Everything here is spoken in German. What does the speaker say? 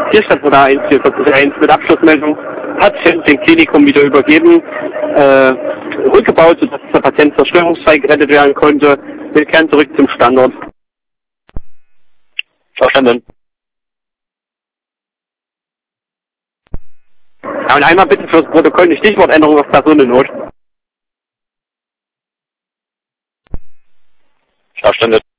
Tierstadt wurde 1441 mit Abschlussmeldung, Patient dem Klinikum wieder übergeben, rückgebaut, sodass der Patient zerstörungsfrei gerettet werden konnte. Wir kehren zurück zum Standort. Verstanden. Ja, und einmal bitte fürs Protokoll eine Stichwortänderung auf Personennot. Verstanden.